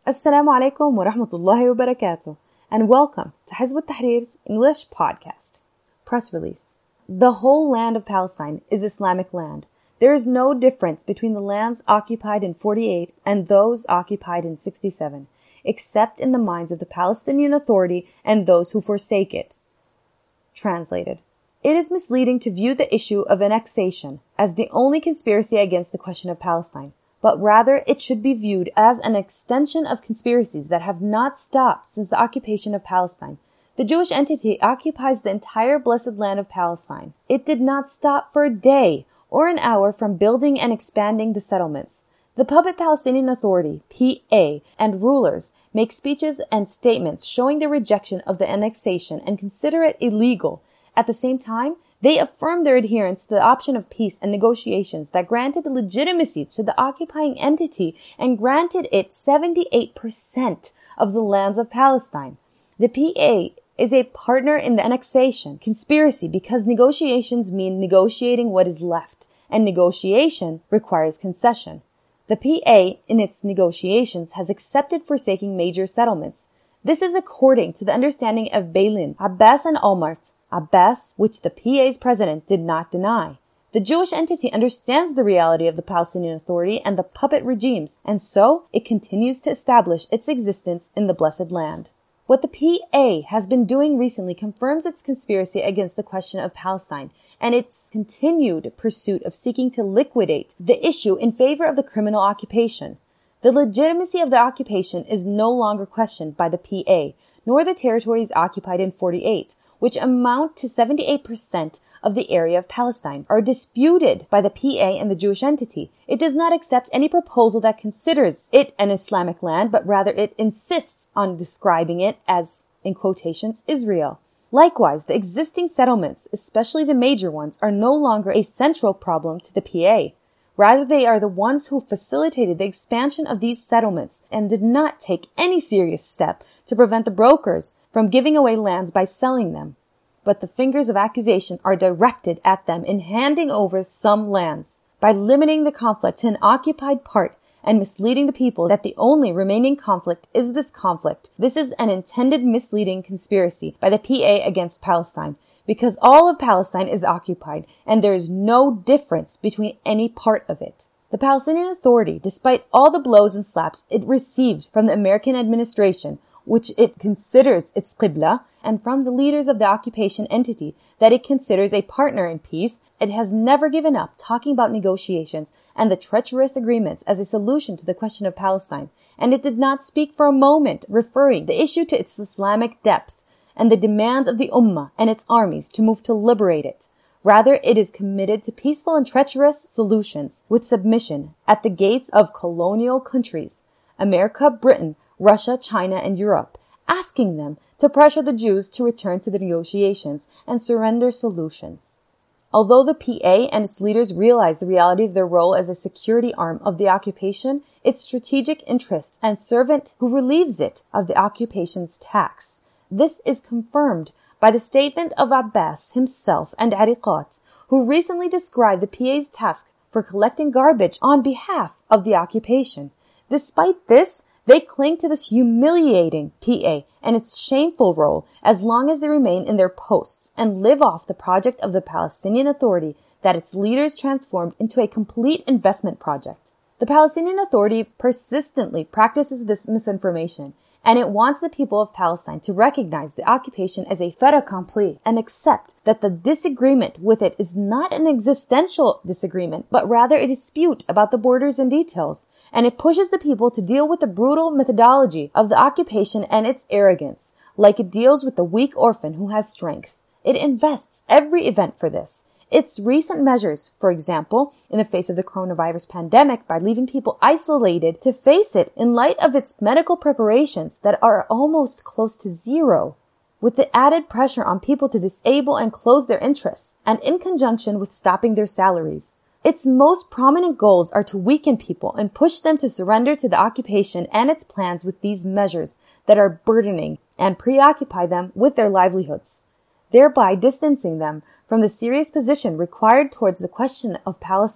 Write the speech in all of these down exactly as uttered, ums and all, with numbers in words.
Assalamu alaikum wa rahmatullahi wa barakatuh, and welcome to Hizb ut-Tahrir's English podcast. Press release. The whole land of Palestine is Islamic land. There is no difference between the lands occupied in forty-eight and those occupied in sixty-seven, except in the minds of the Palestinian Authority and those who forsake it. Translated. It is misleading to view the issue of annexation as the only conspiracy against the question of Palestine, but rather it should be viewed as an extension of conspiracies that have not stopped since the occupation of Palestine. The Jewish entity occupies the entire blessed land of Palestine. It did not stop for a day or an hour from building and expanding the settlements. The puppet Palestinian Authority, P A, and rulers make speeches and statements showing their rejection of the annexation and consider it illegal. At the same time, they affirm their adherence to the option of peace and negotiations that granted legitimacy to the occupying entity and granted it seventy-eight percent of the lands of Palestine. The P A is a partner in the annexation conspiracy because negotiations mean negotiating what is left, and negotiation requires concession. The P A, in its negotiations, has accepted forsaking major settlements. This is according to the understanding of Beilin, Abbas and Olmert, Abbas, which the P A's president did not deny. The Jewish entity understands the reality of the Palestinian Authority and the puppet regimes, and so it continues to establish its existence in the blessed land. What the P A has been doing recently confirms its conspiracy against the question of Palestine and its continued pursuit of seeking to liquidate the issue in favor of the criminal occupation. The legitimacy of the occupation is no longer questioned by the P A, nor the territories occupied in forty-eight, which amount to seventy-eight percent of the area of Palestine, are disputed by the P A and the Jewish entity. It does not accept any proposal that considers it an Islamic land, but rather it insists on describing it as, in quotations, Israel. Likewise, the existing settlements, especially the major ones, are no longer a central problem to the P A. Rather, they are the ones who facilitated the expansion of these settlements and did not take any serious step to prevent the brokers from giving away lands by selling them. But the fingers of accusation are directed at them in handing over some lands. By limiting the conflict to an occupied part and misleading the people that the only remaining conflict is this conflict, this is an intended misleading conspiracy by the P A against Palestine, because all of Palestine is occupied and there is no difference between any part of it. The Palestinian Authority, despite all the blows and slaps it received from the American administration, which it considers its qibla, and from the leaders of the occupation entity that it considers a partner in peace, it has never given up talking about negotiations and the treacherous agreements as a solution to the question of Palestine, and it did not speak for a moment referring the issue to its Islamic depth and the demands of the Ummah and its armies to move to liberate it. Rather, it is committed to peaceful and treacherous solutions with submission at the gates of colonial countries, America, Britain, Russia, China, and Europe, asking them to pressure the Jews to return to the negotiations and surrender solutions. Although the P A and its leaders realize the reality of their role as a security arm of the occupation, its strategic interest and servant who relieves it of the occupation's tax. This is confirmed by the statement of Abbas himself and Ariqat, who recently described the P A's task for collecting garbage on behalf of the occupation. Despite this, they cling to this humiliating P A and its shameful role as long as they remain in their posts and live off the project of the Palestinian Authority that its leaders transformed into a complete investment project. The Palestinian Authority persistently practices this misinformation, and it wants the people of Palestine to recognize the occupation as a fait accompli and accept that the disagreement with it is not an existential disagreement, but rather a dispute about the borders and details. And it pushes the people to deal with the brutal methodology of the occupation and its arrogance, like it deals with the weak orphan who has strength. It invests every event for this. Its recent measures, for example, in the face of the coronavirus pandemic by leaving people isolated to face it in light of its medical preparations that are almost close to zero, with the added pressure on people to disable and close their interests, and in conjunction with stopping their salaries. Its most prominent goals are to weaken people and push them to surrender to the occupation and its plans with these measures that are burdening and preoccupy them with their livelihoods, thereby distancing them from the serious position required towards the question of Palestine,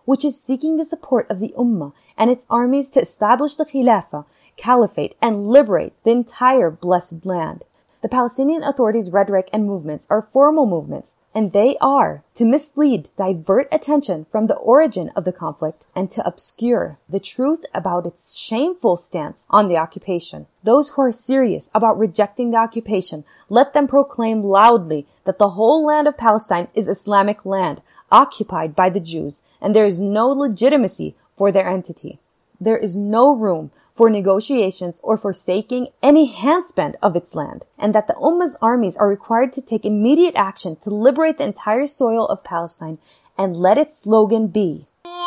which is seeking the support of the Ummah and its armies to establish the Khilafah, Caliphate, and liberate the entire blessed land. The Palestinian Authority's rhetoric and movements are formal movements, and they are to mislead, divert attention from the origin of the conflict, and to obscure the truth about its shameful stance on the occupation. Those who are serious about rejecting the occupation, let them proclaim loudly that the whole land of Palestine is Islamic land, occupied by the Jews, and there is no legitimacy for their entity. There is no room for negotiations or forsaking any handspend of its land, and that the Ummah's armies are required to take immediate action to liberate the entire soil of Palestine, and let its slogan be,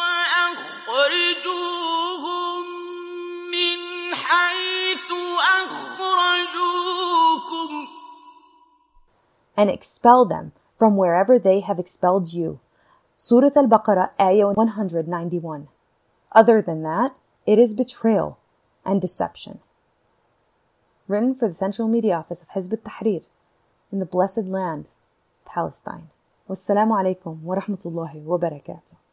and expel them from wherever they have expelled you. Surah Al-Baqarah, Ayah one hundred ninety-one. Other than that, it is betrayal and deception. Written for the Central Media Office of Hizb ut-Tahrir in the blessed land, Palestine. Wassalamu alaikum wa rahmatullahi wa barakatuh.